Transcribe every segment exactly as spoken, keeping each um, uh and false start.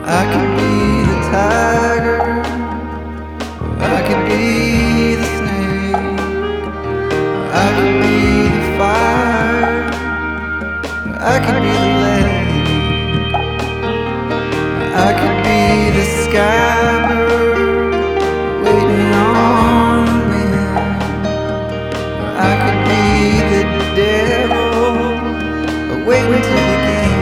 I could be the tiger, I could be the snake, I could be the fire, I could be the lake, I could be the sky bird waiting on the wind, I could be the devil waiting to begin.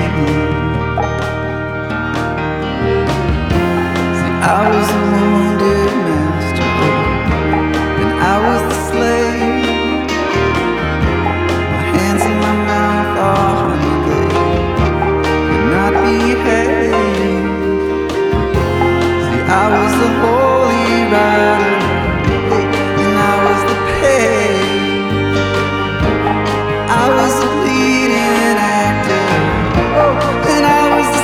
I was a wounded master, and I was the slave. My hands in my mouth are honey, they could not behave. See, I was the holy rider, and I was the page. I was the leading actor, and I was the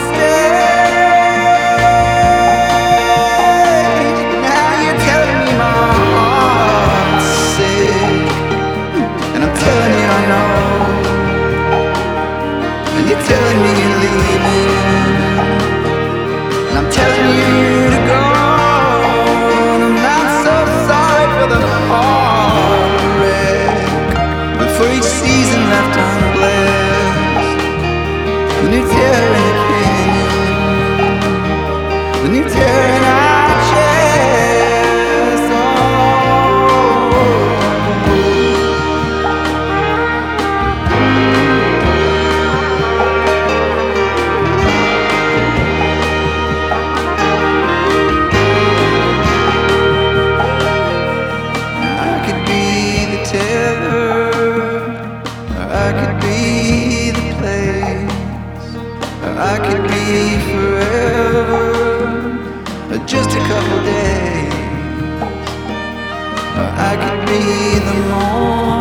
you're telling me you're leaving, and I'm telling you to go. And I'm not so sorry for the heartbreak, but for each season left unblessed. When you're tearing the canyon, when you're tearing our chest, I could be the place, I could be forever, just a couple days. I could be the morning.